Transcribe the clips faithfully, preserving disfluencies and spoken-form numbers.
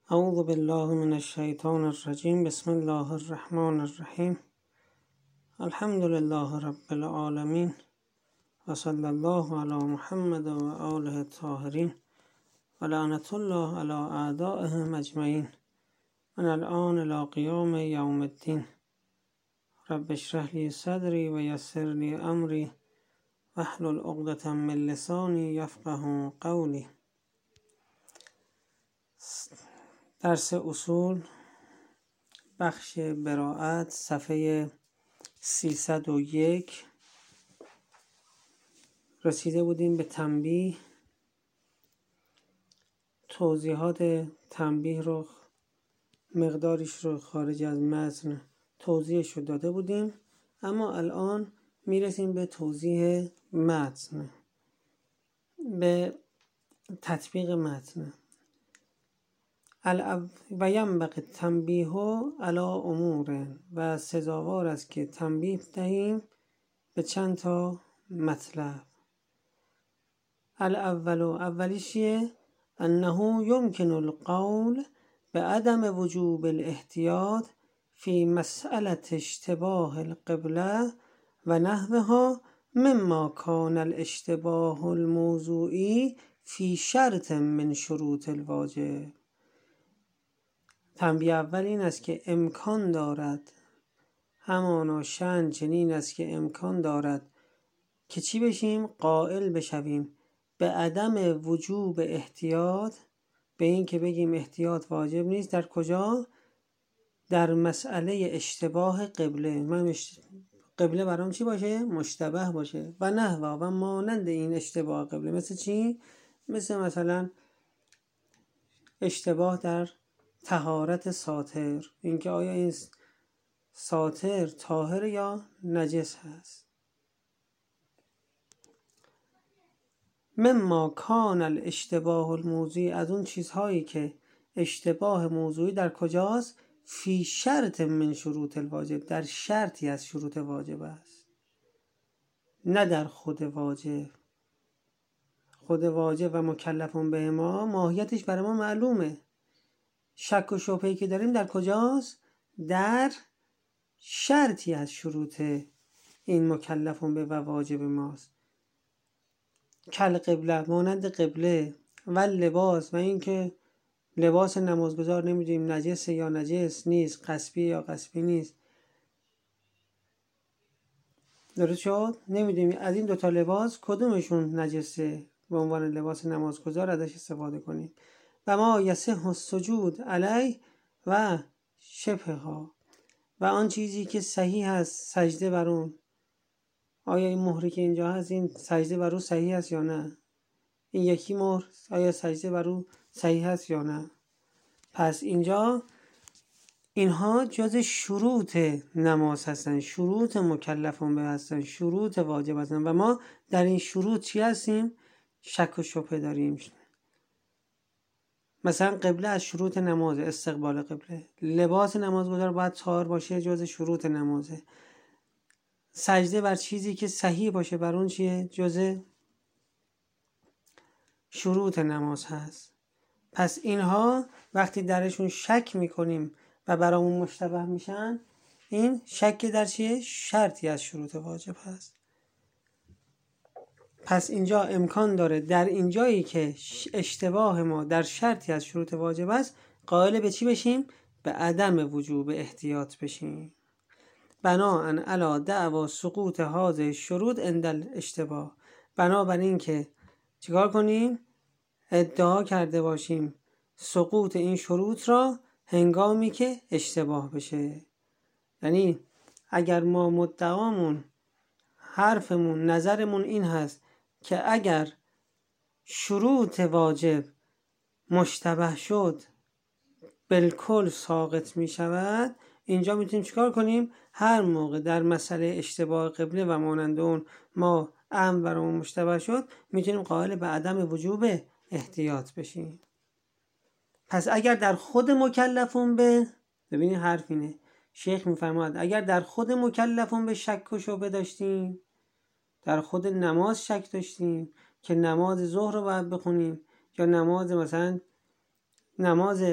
اعوذ بالله من الشیطان الرجیم. بسم الله الرحمن الرحیم. الحمد لله رب العالمین و صلی الله علی محمد و آله الطاهرین و لعنت الله علی اعدائهم اجمعین من الان الی قیام یوم الدین. رب اشرح لی صدری و یسر لی امری واحلل عقدة من لسانی یفقهوا قولی. درس اصول، بخش براءت، صفحه سیصد و یک. رسیده بودیم به تنبیه. توضیحات تنبیه رو، مقدارش رو خارج از متن توضیحش رو داده بودیم، اما الان میرسیم به توضیح متن، به تطبیق متن. و ینبغی التنبیه علی امور، و سزاوار است که تنبیه دهیم به چند تا مطلب. الاول، اولیش چیه؟ انه یمکن القول به عدم وجوب الاحتیاط فی مسئله اشتباه القبله و نحوها مما کان الاشتباه الموضوعی فی شرط من شروط الواجب. تنبیه اول این است که امکان دارد، همانا شأن چنین است که امکان دارد که چی بشیم؟ قائل بشویم به عدم وجوب احتیاط، به این که بگیم احتیاط واجب نیست. در کجا؟ در مسئله اشتباه قبله. من قبله برام چی باشه؟ مشتبه باشه. و نحوه، و مانند این اشتباه قبله. مثل چی؟ مثل مثلا اشتباه در طهارت ساتر، اینکه آیا این ساتر طاهر یا نجس هست. مما کان الاشتباه الموضوعی، از اون چیزهایی که اشتباه موضوعی در کجاست؟ فی شرط من شروط الواجب، در شرطی از شروط واجب است، نه در خود واجب. خود واجب و مکلفون به ما ماهیتش برای ما معلومه. شک و شبهه‌ای که داریم در کجاست؟ در شرطی از شروط این مکلفون به و واجب ماست. کل قبله، مانند قبله، و لباس، و اینکه لباس نمازگزار نمیدونیم نجس یا نجس نیست، قصبی یا قصبی نیست. درست شد؟ نمیدونیم از این دوتا لباس کدومشون نجسه به عنوان لباس نمازگزار ازش استفاده کنیم. و ما یصح السجود علیه و شبه ها، و آن چیزی که صحیح هست سجده بر اون. آیا این مهری که اینجا هست این سجده بر او صحیح هست یا نه؟ این یکی مهر آیا سجده بر او صحیح هست یا نه؟ پس اینجا اینها جز شروط نماز هستن، شروط مکلفون به هستن، شروط واجب هستن، و ما در این شروط چی هستیم؟ شک و شبهه داریم. مثلا قبله از شروط نماز، استقبال قبله. لباس نمازگزار باید طاهر باشه، جز شروط نمازه. سجده بر چیزی که صحیح باشه بر اون چیه؟ جز شروط نماز هست. پس اینها وقتی درشون شک میکنیم و برامون مشتبه میشن، این شک در چیه؟ شرطی از شروط واجب هست. پس اینجا امکان داره در اینجایی که اشتباه ما در شرطی از شروط واجب است، قائل به چی بشیم؟ به عدم وجوب احتیاط بشیم. بناءً علی دعوا سقوط هذه الشروط عند الاشتباه، بنابراین این که چیکار کنیم؟ ادعا کرده باشیم سقوط این شروط را هنگامی که اشتباه بشه. یعنی اگر ما مدعامون، حرفمون، نظرمون این هست که اگر شروط واجب مشتبه شد بالکل ساقط می شود، اینجا میتونیم چیکار کنیم؟ هر موقع در مسئله اشتباه قبله و مانند اون ما امر برامون مشتبه شد، میتونیم قائل به عدم وجوب احتیاط بشیم. پس اگر در خود مکلفون به، ببینید حرف اینه، شیخ میفرماید اگر در خود مکلفون به شک و شبهه داشتیم، در خود نماز شک داشتیم که نماز ظهر رو باید بخونیم یا نماز مثلا نماز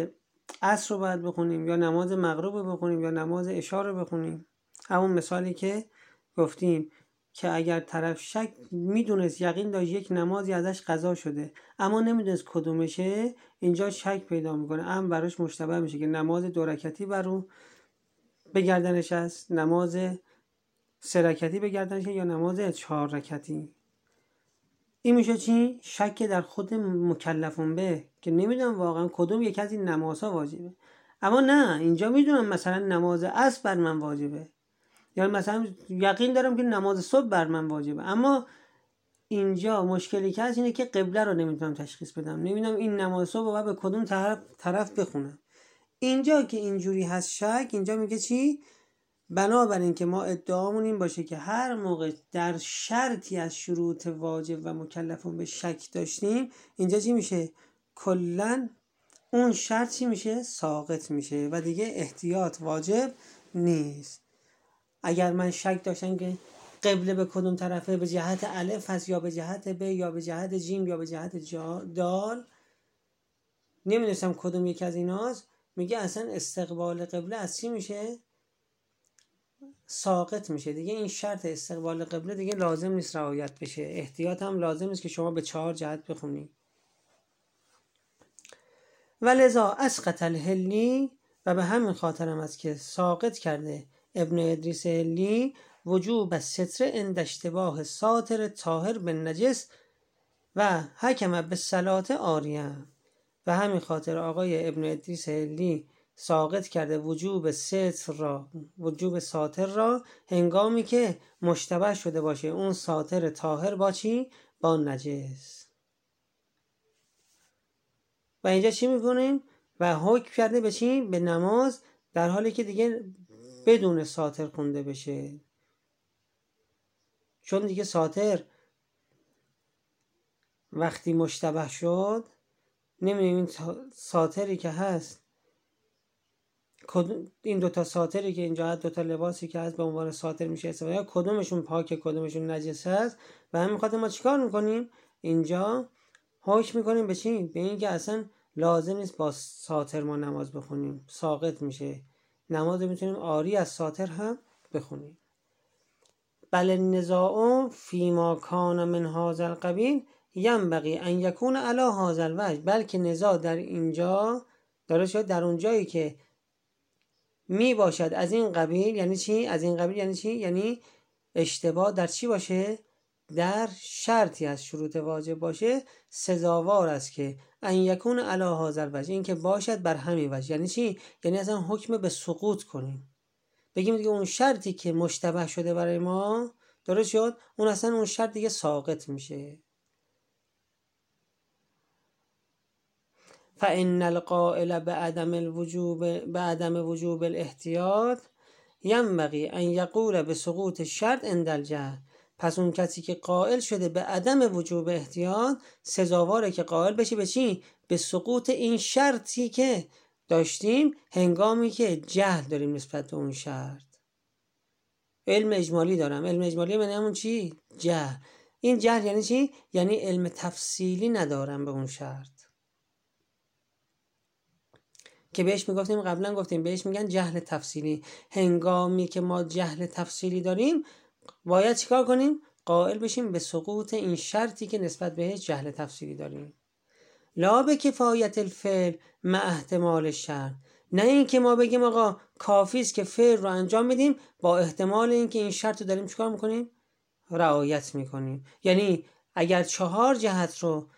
عصر رو باید بخونیم یا نماز مغرب رو بخونیم یا نماز عشا رو بخونیم. همون مثالی که گفتیم که اگر طرف شک میدونست، یقین داشت یک نمازی ازش قضا شده اما نمیدونست کدومشه، اینجا شک پیدا میکنه، هم براش مشتبه میشه که نماز دو رکعتی برو بگردنش است، نماز سه رکعتی بگردنش یا نماز چهار رکعتی. این میشه چی؟ شک در خود مکلفون به، که نمیدونم واقعا کدوم یک از این نمازها واجبه. اما نه، اینجا میدونم مثلا نماز عصر بر من واجبه، یا مثلا یقین دارم که نماز صبح بر من واجبه، اما اینجا مشکلی که هست اینه که قبله رو نمیتونم تشخیص بدم، نمیدونم این نماز صبح رو به کدوم طرف طرف بخونم. اینجا که اینجوری هست شک، اینجا میگه چی؟ بنابراین که ما ادعامون این باشه که هر موقع در شرطی از شروط واجب و مکلفون به شک داشتیم، اینجا چی میشه؟ کلن اون شرط چی میشه؟ ساقط میشه و دیگه احتیاط واجب نیست. اگر من شک داشتم که قبله به کدوم طرفه، به جهت الف هست یا به جهت ب یا به جهت جیم یا به جهت دال، نمیدونستم کدوم یکی از ایناست، میگه اصلا استقبال قبله از چی میشه؟ ساقط میشه دیگه. این شرط استقبال قبله دیگه لازم نیست رعایت بشه. احتیاط هم لازم نیست که شما به چهار جهت بخونی. ولذا اسقط الحلی، و به همین خاطر هم است که ساقط کرده ابن ادریس حلی وجوب الستر عند اشتباه ساتر طاهر بالنجس و حکم بالصلاة عاریه. و همین خاطر آقای ابن ادریس حلی ساقط کرده وجوب ستر را، وجوب ساتر را، هنگامی که مشتبه شده باشه اون ساتر طاهر با چی؟ با نجس. و اینجا چی میکنیم؟ و حکم کرده به چی؟ به نماز، در حالی که دیگه بدون ساتر خونده بشه، چون دیگه ساتر وقتی مشتبه شد نمیدونیم این ساتری که هست، این دوتا ساتری که اینجا هست، دوتا لباسی که هست به عنوان ساتر میشه استفاده، کدومشون پاکه کدومشون نجس هست. و همین خاطر ما چیکار میکنیم؟ اینجا حکم میکنیم به چی؟ به این که اصلا لازم نیست با ساتر ما نماز بخونیم، ساقط میشه، نماز میتونیم عاری از ساتر هم بخونیم. بل النزاع فیما کان من هذا القبیل ینبغی ان یکون علی هذا الوجه، بلکه نزاع در اینجا داره شد در اون جایی که می باشد از این قبیل. یعنی چی؟ از این قبیل یعنی چی؟ یعنی اشتباه در چی باشه؟ در شرطی از شروط واجب باشه، سزاوار است که ان یکون علی هذا الوجه، این که باشد بر همین وجه. یعنی چی؟ یعنی اصلا حکم به سقوط کنیم، بگیم دیگه اون شرطی که مشتبه شده برای ما درست شد، اون اصلا اون شرط دیگه ساقط میشه. فإن القائل بعدم الوجوب بعدم وجوب الاحتیاط ينبغي ان یقول بسقوط الشرط عند الجهل، پس اون کسی که قائل شده به عدم وجوب احتیاط سزاواره که قائل بشه به چی؟ به سقوط این شرطی که داشتیم هنگامی که جهل داریم نسبت به اون شرط. علم اجمالی دارم، علم اجمالی یعنی همون چی؟ جهل. این جهل یعنی چی؟ یعنی علم تفصیلی ندارم به اون شرط که بهش میگفتیم قبلا، گفتیم بهش میگن جهل تفصیلی. هنگامی که ما جهل تفصیلی داریم باید چیکار کنیم؟ قائل بشیم به سقوط این شرطی که نسبت بهش جهل تفصیلی داریم. لا به کفایت الفعل مع احتمال الشرط، نه این که ما بگیم آقا کافی است که فعل رو انجام میدیم با احتمال اینکه این شرط رو داریم چیکار میکنیم؟ رعایت میکنیم. یعنی اگر چهار جهت رو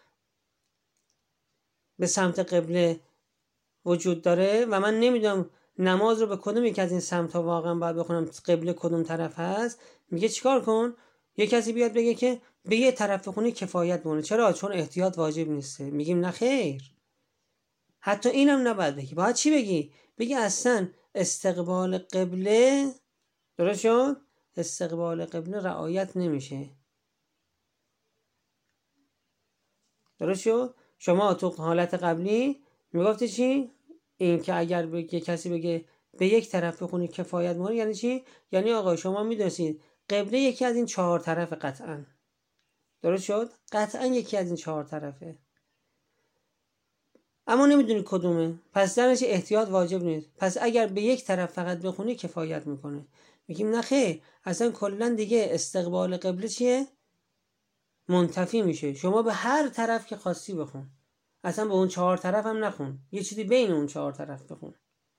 به سمت قبله وجود داره و من نمیدونم نماز رو به کدوم یک از این سمت ها واقعا باید بخونم، قبله کدوم طرف هست، میگه چیکار کن؟ یه کسی بیاد بگه که به یه طرف بخونی کفایت بونه. چرا؟ چون احتیاط واجب نیسته. میگیم نه خیر، حتی اینم نباید بگی. باید چی بگی؟ بگی اصلا استقبال قبله، درست شد؟ استقبال قبله رعایت نمیشه. درست شد؟ شما تو حالت قبلی میگفتی چی؟ این که اگر بگه کسی بگه به یک طرف بخونی کفایت مونه یعنی چی؟ یعنی آقا شما میدونید قبله یکی از این چهار طرف قطعا. درست شد؟ قطعا یکی از این چهار طرفه. اما نمیدونی کدومه، پس درش احتیاط واجب نیست. پس اگر به یک طرف فقط بخونی کفایت میکنه. میگیم نه خیر، اصلا کلا دیگه استقبال قبله چیه؟ منتفی میشه. شما به هر طرف که خواستی بخون، اصلا به اون چهار طرف هم نخون، یه چیزی بین اون چهار طرف بخون.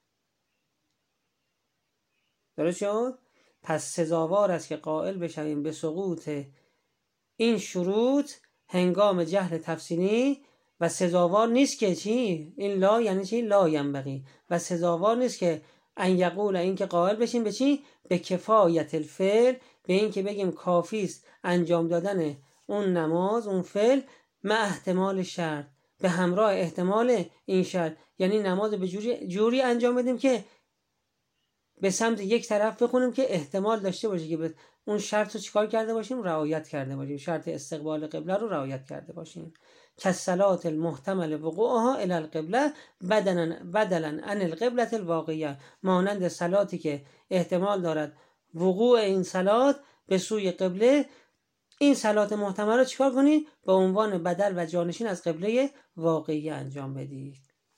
درست شد؟ پس سزاوار است که قائل بشویم به سقوط این شروط هنگام جهل تفصیلی و سزاوار نیست که چی؟ این لا یعنی چی؟ لا ینبغی. و سزاوار نیست که ان یقول، این که قائل بشیم به چی؟ به کفایت الفعل، به این که بگیم کافی است انجام دادن اون نماز، اون فعل، مع احتمال شرط، به همراه احتمال این شرط. یعنی نماز به جوری, جوری انجام بدیم که به سمت یک طرف بخونیم که احتمال داشته باشه که به اون شرط رو چیکار کرده باشیم؟ رعایت کرده باشیم. شرط استقبال قبله رو رعایت کرده باشیم. کالصلاة المحتمل وقوعها الی القبله بدلا بدلا عن القبله الواقعه، مانند صلاتی که احتمال دارد وقوع این صلات به سوی قبله، این صلات محتمل رو چیکار کنید؟ به عنوان بدل و جانشین از قبله واقعی انجام بدید.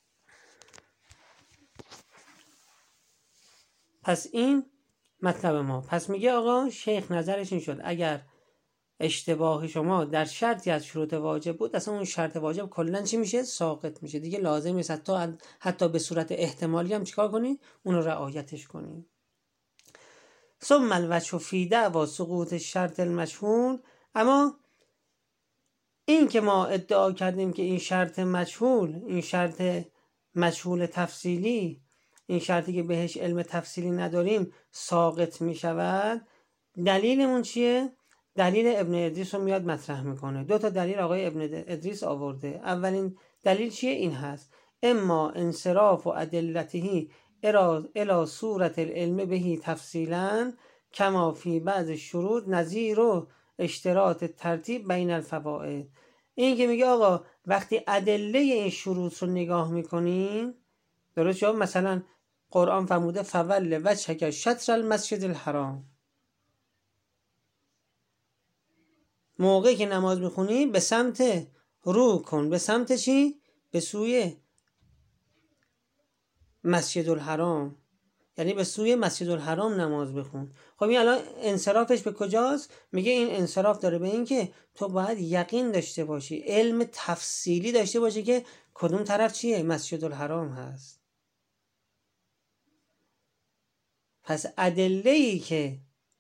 پس این مطلب ما. پس میگه آقا شیخ نظرش این شد اگر اشتباه شما در شرطی از شروط واجب بود، اصلا اون شرط واجب کلا چی میشه؟ ساقط میشه دیگه. لازم نیست حتی حتی به صورت احتمالی هم چیکار کنی؟ اون رو رعایتش کنی. ثم الوجه فی دعوی سقوط شرط المجهول، اما این که ما ادعا کردیم که این شرط مجهول، این شرط مجهول تفصیلی، این شرطی که بهش علم تفصیلی نداریم ساقط می شود، دلیلمون چیه؟ دلیل ابن ادریس رو میاد مطرح میکنه. دو تا دلیل آقای ابن ادریس آورده. اولین دلیل چیه؟ این هست: اما انصراف و ادلته الی صورت العلم بهی تفصیلا کما فی بعض شروط نظیر و اشتراط ترتیب بین الفوائد. این که میگه آقا وقتی ادله این شروط رو نگاه میکنین، درست شد؟ مثلا قرآن فرموده فول وجهک شطر المسجد الحرام، موقعی که نماز میخونی به سمت رو کن، به سمت چی؟ به سوی مسجد الحرام، یعنی به سوی مسجد الحرام نماز بخون. خب این الان انصرافش به کجاست؟ میگه این انصراف داره به این که تو باید یقین داشته باشی، علم تفصیلی داشته باشی که کدوم طرف چیه؟ مسجد الحرام هست. پس ادله‌ای که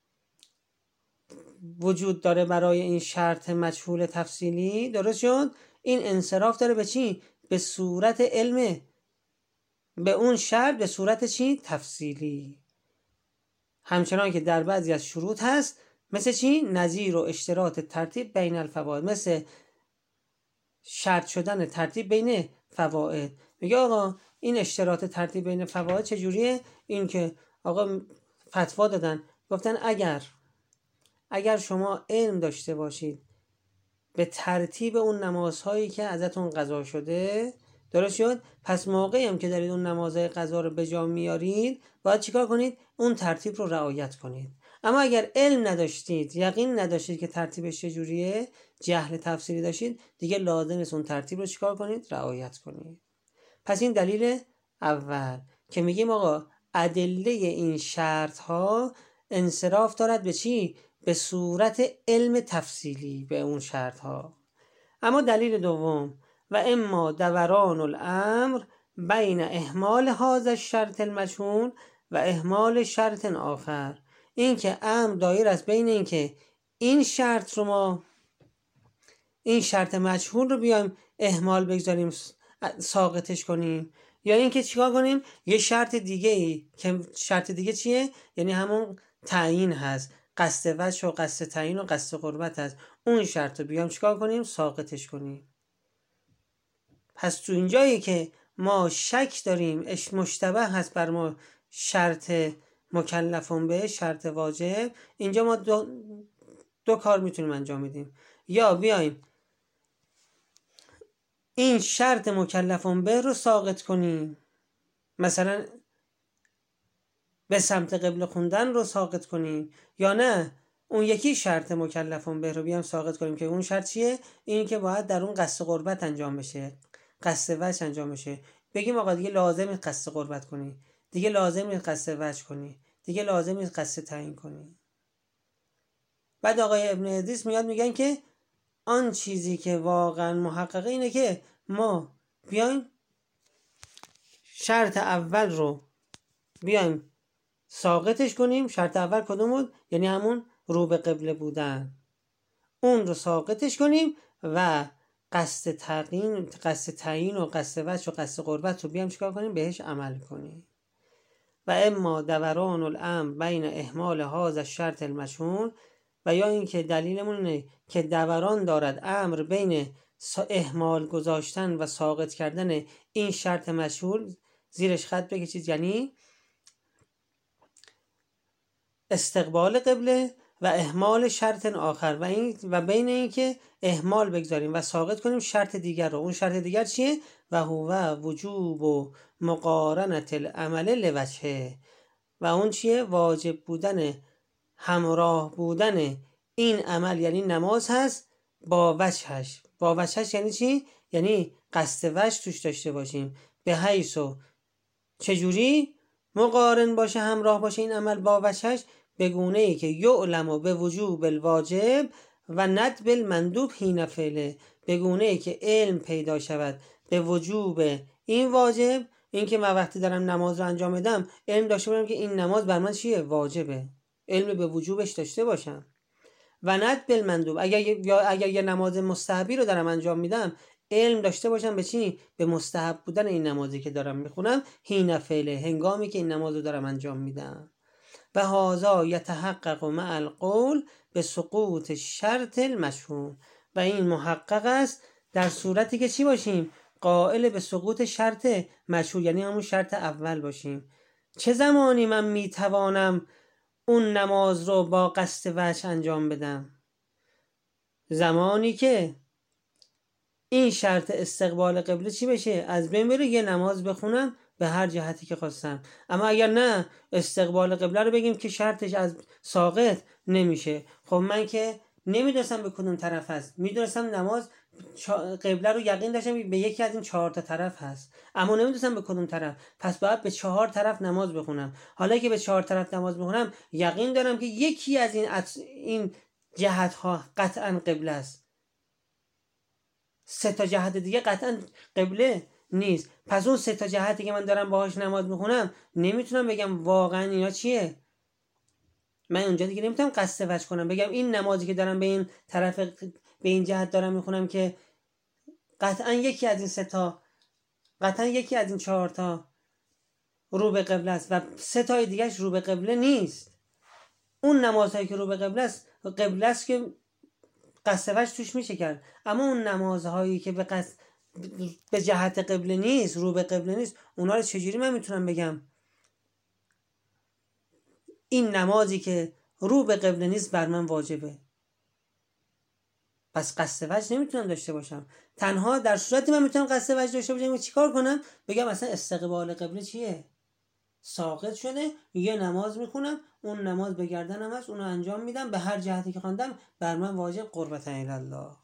وجود داره برای این شرط مجهول تفصیلی، درست شد؟ این انصراف داره به چی؟ به صورت علم به اون شرط، به صورت چی؟ تفصیلی. همچنان که در بعضی از شروط هست، مثل چی؟ نظیر و اشتراط ترتیب بین الفوائد، مثل شرط شدن ترتیب بین فوائد. میگه آقا این اشتراط ترتیب بین فوائد چجوریه؟ این که آقا فتوا دادن، گفتن اگر اگر شما علم داشته باشید به ترتیب اون نمازهایی که ازتون قضا شده، درست شد؟ پس موقعی هم که دارید اون نمازهای قضا رو به جا میارید، باید چیکار کنید؟ اون ترتیب رو رعایت کنید. اما اگر علم نداشتید، یقین نداشتید که ترتیبش چجوریه، جهل تفسیری داشتید، دیگه لازم است اون ترتیب رو چیکار کنید؟ رعایت کنید. پس این دلیل اول که میگیم آقا ادله این شرط ها انصراف دارد به چی؟ به صورت علم تفصیلی به اون شرط ها. اما دلیل دوم: و اما دوران الامر بین اهمال هذا الشرط المجهول و اهمال شرط آخر، این که امر دایر است بین این که این شرط رو ما این شرط مجهول رو بیایم اهمال بگذاریم، ساقطش کنیم، یا این که چیکار کنیم یه شرط دیگه ای که شرط دیگه چیه؟ یعنی همون تعیین هست، قصد وجه و قصد تعیین و قصد قربت هست، اون شرط رو بیام چیکار کنیم؟ ساقطش کنیم. پس تو اینجایی که ما شک داریم اش مشتبه هست بر ما شرط مکلفون به شرط واجب، اینجا ما دو, دو کار میتونیم انجام بدیم: یا بیایم این شرط مکلفون به رو ساقط کنیم، مثلا به سمت قبله خوندن رو ساقط کنیم، یا نه اون یکی شرط مکلفون به رو بیام ساقط کنیم که اون شرط چیه؟ این که باید در اون قصد قربت انجام بشه. قصد وجه انجام بشه. بگیم آقا دیگه لازم نیست قصد قربت کنی، دیگه لازم نیست قصد وجه کنی، دیگه لازم نیست قصد تعیین کنی. بعد آقای ابن ادریس میاد میگن که آن چیزی که واقعا محققه اینه که ما بیایم شرط اول رو بیایم ساقطش کنیم. شرط اول کدوم بود؟ یعنی همون رو به قبله بودن، اون رو ساقطش کنیم و قصد تعیین قصد تعیین و قصد وجه و قصد قربت رو بیام چیکار کنیم؟ بهش عمل کنیم. و اما دوران الامر بین اهمال هذا الشرط المشهور، و یا اینکه دلیلمون اینه که دوران دارد امر بین اهمال گذاشتن و ساقط کردن این شرط مشهور، زیرش خط بکشید، یعنی استقبال قبله و اهمال شرط آخر و این و بین این که اهمال بگذاریم و ساقط کنیم شرط دیگر رو. اون شرط دیگر چیه؟ و هو وجوب و مقارنت العمل لوجهه، و اون چیه؟ واجب بودن، همراه بودن این عمل یعنی نماز هست با وجهش. با وجهش یعنی چی؟ یعنی قصد وجه توش داشته باشیم. به حیث و چجوری مقارن باشه، همراه باشه این عمل با وجهش، به گونه ای که یعلم به وجوب الواجب و ندب المندوب حین فعله، به گونه ای که علم پیدا شود به وجوب این واجب، این که من وقتی دارم نماز رو انجام بدم علم داشته باشم که این نماز بر من چیه؟ واجبه، علم به وجوبش داشته باشم. و ندب المندوب، اگر یا اگر یه نماز مستحبی رو دارم انجام میدم علم داشته باشم به چی؟ به مستحب بودن این نمازی که دارم میخونم حین فعله، هنگامی که این نماز رو دارم انجام میدم. و هذا یتحقق مع القول به سقوط شرط المشهور، و این محقق است در صورتی که چی باشیم؟ قائل به سقوط شرط مشهور، یعنی همون شرط اول باشیم. چه زمانی من میتوانم اون نماز رو با قصد وجه انجام بدم؟ زمانی که این شرط استقبال قبله چی بشه؟ از بین بره، یه نماز بخونم به هر جهتی که خواستم. اما اگر نه استقبال قبله رو بگیم که شرطش از ساقط نمیشه، خب من که نمیدونستم به کدوم طرف هست، میدونستم نماز قبله رو یقین داشتم به یکی از این چهار تا طرف هست، اما نمیدونستم به کدوم طرف، پس باید به چهار طرف نماز بخونم. حالا که به چهار طرف نماز بخونم یقین دارم که یکی از این این جهت ها قطعا قبله است، سه تا جهت دیگه قطعا قبله نیست. پس اون سه تا جهتی که من دارم باهاش نماز میخونم نمیتونم بگم واقعا اینا چیه. من اونجا دیگه نمیتونم قصد وجه کنم بگم این نمازی که دارم به این طرف به این جهت دارم میخونم که قطعا یکی از این سه تا، قطعا یکی از این چهار تا رو به قبله است و سه تای دیگهش رو به قبله نیست. اون نمازهایی که رو به قبله است قبله است که قصد وجه توش میشه کرد، اما اون نمازهایی که به قصد به جهت قبله نیست، رو به قبله نیست، اونا رو چجوری من میتونم بگم این نمازی که رو به قبله نیست بر من واجبه؟ پس قصد وجه نمیتونم داشته باشم. تنها در صورتی من میتونم قصد وجه داشته باشم چیکار کنم؟ بگم اصلا استقبال قبله چیه؟ ساقط شده، یه نماز میخونم، اون نماز به گردنم هست، اونو انجام میدم به هر جهتی که خواندم بر من واجب قربت الله.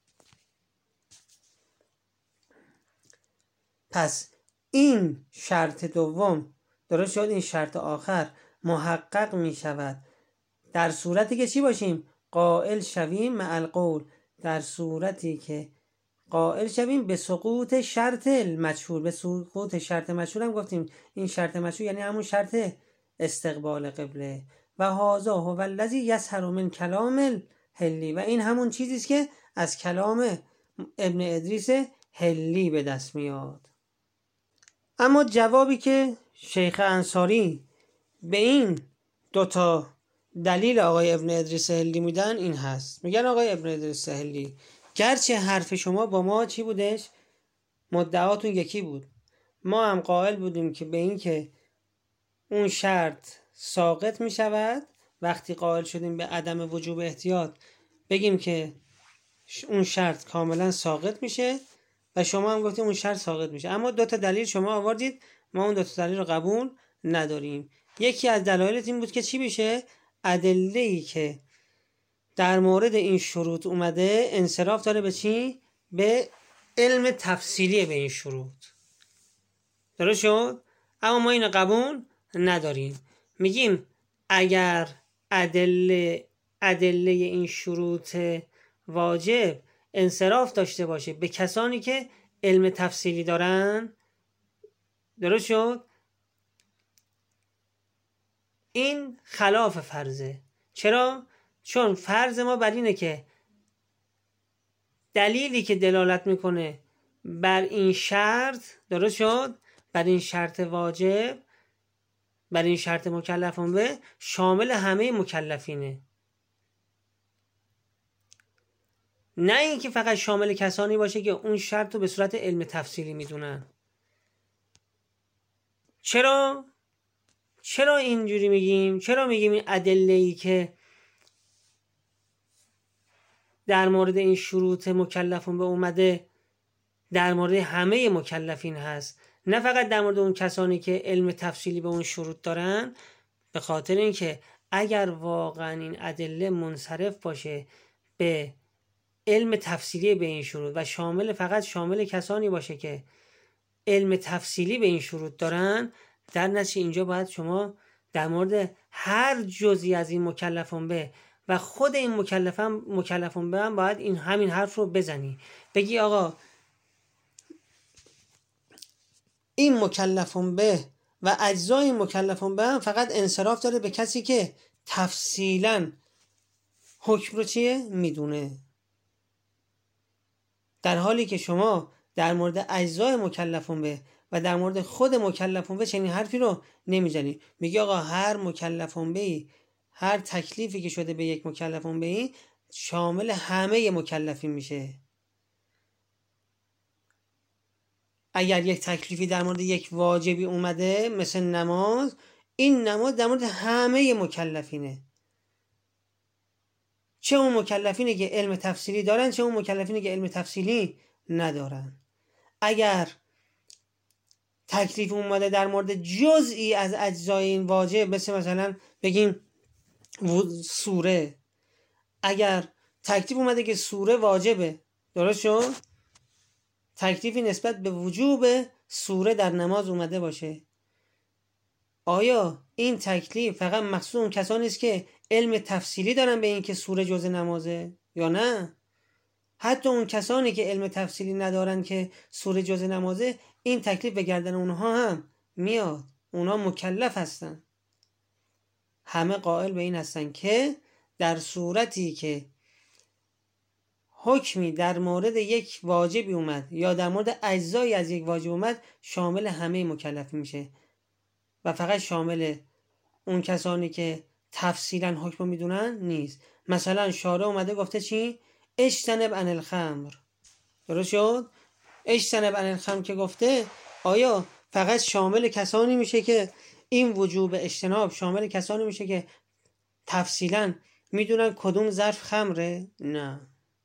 پس این شرط دوم درست شد، این شرط آخر محقق می شود در صورتی که چی باشیم؟ قائل شویم مع القول، در صورتی که قائل شویم به سقوط شرط المشهور. به سقوط شرط مشهور هم گفتیم این شرط مشهور یعنی همون شرط استقبال قبله. و هذا هو الذی یظهر من کلام الحلی، و این همون چیزی است که از کلام ابن ادریس حلی به دست میاد. اما جوابی که شیخ انصاری به این دوتا دلیل آقای ابن ادریس حلی میدن این هست. میگن آقای ابن ادریس حلی گرچه حرف شما با ما چی بودش؟ مدعاتون یکی بود، ما هم قائل بودیم که به این که اون شرط ساقط میشود وقتی قائل شدیم به عدم وجوب احتیاط، بگیم که اون شرط کاملا ساقط میشه و شما هم گفتیم اون شرط ساقط میشه. اما دو تا دلیل شما آوردید، ما اون دو تا دلیل رو قبول نداریم. یکی از دلایل این بود که چی میشه؟ ادله‌ای که در مورد این شروط اومده انصراف داره به چی؟ به علم تفصیلی به این شروط. درست شد؟ اما ما اینو قبول نداریم. میگیم اگر ادله ادله این شروط واجب انصراف داشته باشه به کسانی که علم تفصیلی دارن، درست شد؟ این خلاف فرضه. چرا؟ چون فرض ما بر اینه که دلیلی که دلالت میکنه بر این شرط، درست شد، بر این شرط واجب، بر این شرط مکلفون به، شامل همه مکلفینه، نه اینکه فقط شامل کسانی باشه که اون شرط رو به صورت علم تفصیلی میدونن. چرا؟ چرا اینجوری میگیم؟ چرا میگیم این ادله‌ای که در مورد این شروط مکلفون به اومده در مورد همه مکلفین هست، نه فقط در مورد اون کسانی که علم تفصیلی به اون شروط دارن؟ به خاطر اینکه اگر واقعا این ادله منصرف باشه به علم تفصیلی به این شروط و شامل فقط شامل کسانی باشه که علم تفصیلی به این شروط دارن، در نتیجه اینجا باید شما در مورد هر جزئی از این مکلفون به و خود این مکلفن مکلفون به هم باید این همین حرف رو بزنی، بگی آقا این مکلفون به و اجزای مکلفون به هم فقط انصراف داره به کسی که تفصیلا حکم رو چیه میدونه، در حالی که شما در مورد اجزای مکلفون به و در مورد خود مکلفون به چنین حرفی رو نمیزنی. میگی آقا هر مکلفون به، هر تکلیفی که شده به یک مکلفون به شامل همه مکلفین میشه. اگر یک تکلیفی در مورد یک واجبی اومده مثل نماز، این نماز در مورد همه مکلفینه، چه اون مکلفینه که علم تفصیلی دارن چه اون مکلفینه که علم تفصیلی ندارن. اگر تکلیف اومده در مورد جزئی از اجزای این واجب، مثل مثلا بگیم سوره، اگر تکلیف اومده که سوره واجبه، درست شد، تکلیفی نسبت به وجوب سوره در نماز اومده باشه، آیا این تکلیف فقط مخصوص اون کسانی است که علم تفصیلی دارن به این که سوره جزء نمازه یا نه؟ حتی اون کسانی که علم تفصیلی ندارن که سوره جزء نمازه، این تکلیف به گردن اونها هم میاد، اونها مکلف هستن. همه قائل به این هستن که در صورتی که حکمی در مورد یک واجبی اومد یا در مورد اجزایی از یک واجب اومد، شامل همه مکلفین میشه و فقط شامل اون کسانی که تفصیلا حکم میدونن نیست. مثلا شارع اومده گفته چی؟ اجتنب عن الخمر، درست شد؟ اجتنب عن الخمر که گفته، آیا فقط شامل کسانی میشه که این وجوب اجتناب شامل کسانی میشه که تفصیلا میدونن کدوم ظرف خمره؟ نه،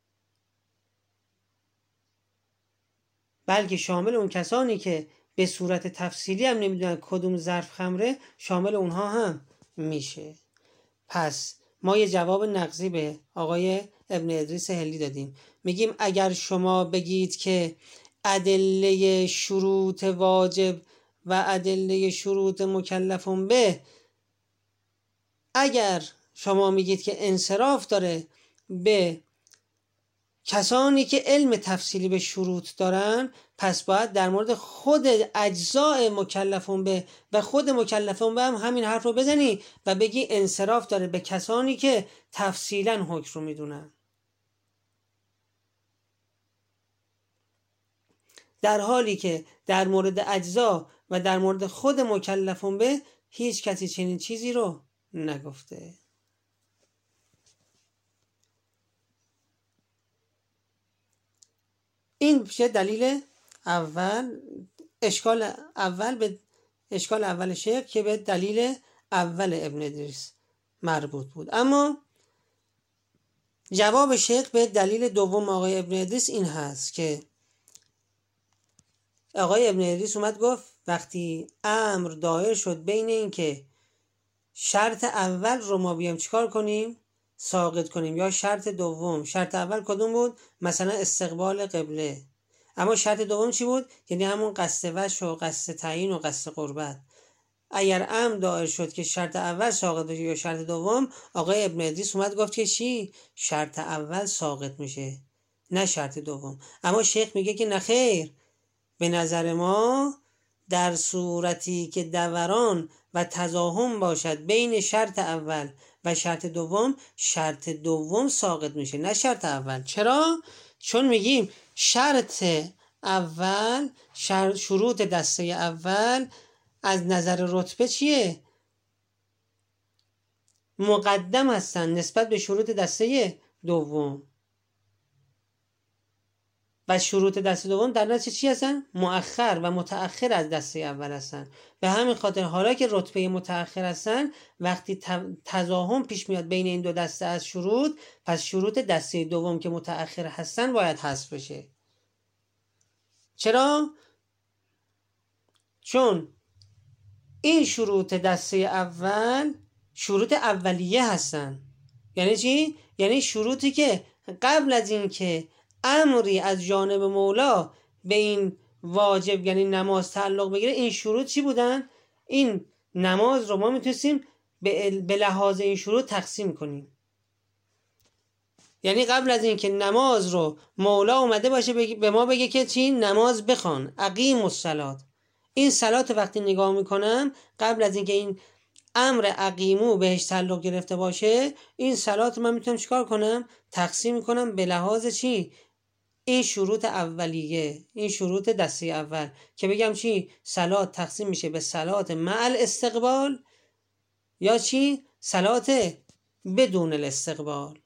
بلکه شامل اون کسانی که به صورت تفصیلی هم نمیدونن کدوم ظرف خمره، شامل اونها هم میشه. پس ما یه جواب نقضی به آقای ابن ادریس حلی دادیم. میگیم اگر شما بگید که ادله شروط واجب و ادله شروط مکلفون به، اگر شما میگید که انصراف داره به کسانی که علم تفصیلی به شروط دارن، پس باید در مورد خود اجزاء مکلفون به و خود مکلفون به هم همین حرف رو بزنی و بگی انصراف داره به کسانی که تفصیلا حکم رو میدونن، در حالی که در مورد اجزا و در مورد خود مکلفون به هیچ کسی چنین چیزی رو نگفته. این میشه دلیل اول، اشکال اول به اشکال اول شیخ که به دلیل اول ابن ادریس مربوط بود. اما جواب شیخ به دلیل دوم آقای ابن ادریس این هست که آقای ابن ادریس اومد گفت وقتی امر دایر شد بین این که شرط اول رو ما بیام چیکار کنیم؟ ساقط کنیم، یا شرط دوم. شرط اول کدوم بود؟ مثلا استقبال قبله. اما شرط دوم چی بود؟ یعنی همون قصد وجه و قصد تعیین و قصد قربت. اگر امر دایر شد که شرط اول ساقط بشه یا شرط دوم، آقای ابن ادریس اومد گفت که چی؟ شرط اول ساقط میشه نه شرط دوم. اما شیخ میگه که نخیر، به نظر ما در صورتی که دوران و تزاحم باشد بین شرط اول و شرط دوم، شرط دوم ساقط میشه نه شرط اول. چرا؟ چون میگیم شرط اول، شرط شروط دسته اول از نظر رتبه چیه؟ مقدم هستن نسبت به شروط دسته دوم، و شروط دسته دوم در نتیجه چی هستن؟ مؤخر و متأخر از دسته اول هستن. به همین خاطر حالا که رتبه متأخر هستن، وقتی تزاحم پیش میاد بین این دو دسته از شروط، پس شروط دسته دوم که متأخر هستن باید حذف بشه. چرا؟ چون این شروط دسته اول شروط اولیه هستن. یعنی چی؟ یعنی شروطی که قبل از این که امری از جانب مولا به این واجب یعنی نماز تعلق بگیره، این شروط چی بودن؟ این نماز رو ما میتونستیم به لحاظ این شروط تقسیم کنیم. یعنی قبل از این که نماز رو مولا اومده باشه به ما بگه که چی؟ نماز بخوان، اقیم الصلات. این صلات وقتی نگاه میکنم، قبل از اینکه این امر اقیمو بهش تعلق گرفته باشه، این صلات من میتونم چیکار کنم؟ تقسیم کنم به لحاظ چی؟ این شروط اولیه، این شروط دسته اول، که بگم چی؟ صلات تقسیم میشه به صلات مع الاستقبال یا چی؟ صلات بدون الاستقبال.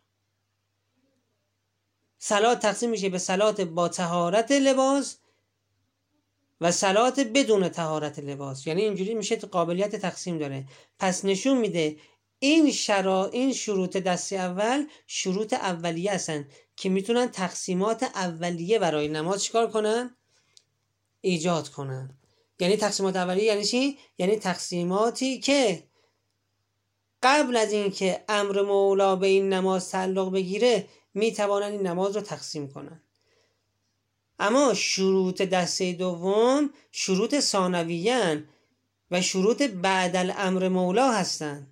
صلات تقسیم میشه به صلات با طهارت لباس و صلات بدون طهارت لباس. یعنی اینجوری میشه قابلیت تقسیم داره. پس نشون میده این شرا این شروط دسته اول شروط اولیه هستن که میتونن تقسیمات اولیه برای نماز چیکار کنن؟ ایجاد کنن. یعنی تقسیمات اولیه یعنی چی؟ یعنی تقسیماتی که قبل از این که امر مولا به این نماز تعلق بگیره میتوانن این نماز رو تقسیم کنن. اما شروط دسته دوم شروط ثانویه‌اند و شروط بعد الامر مولا هستن.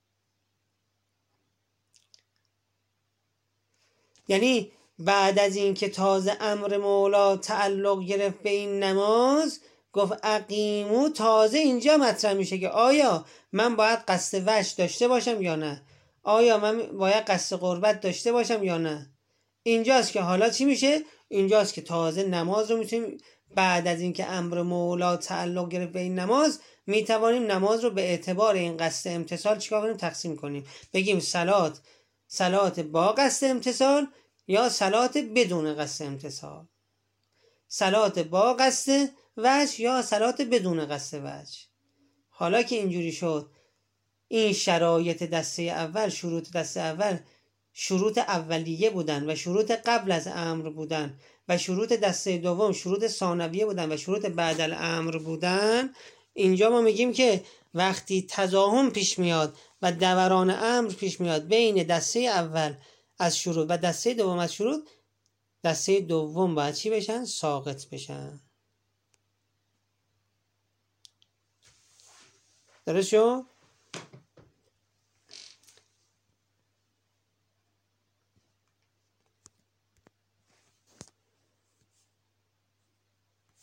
یعنی بعد از این که تازه امر مولا تعلق گرفت به این نماز، گفت اقیمو، تازه اینجا مطرح میشه که آیا من باید قصد وجه داشته باشم یا نه؟ آیا من باید قصد قربت داشته باشم یا نه؟ اینجاست که حالا چی میشه؟ اینجاست که تازه نماز رو میتونیم بعد از اینکه امر مولا تعلق گرفت به این نماز، میتوانیم نماز رو به اعتبار این قصد امتثال چیکار کنیم؟ تقسیم کنیم. بگیم صلات صلات با قصد امتثال یا صلات بدون قصد امتثال، صلات با قصد وجه یا صلات بدون قصد وجه. حالا که اینجوری شد، این شرایط دسته اول، شروط دسته اول شروط اولیه بودن و شروط قبل از امر بودن و شروط دسته دوم شروط ثانویه بودن و شروط بعد الامر بودن. اینجا ما میگیم که وقتی تزاحم پیش میاد و دوران امر پیش میاد بین دسته اول از شروط و دسته دوم از شروط، دسته دوم باید چی بشن؟ ساقط بشن. درست شد؟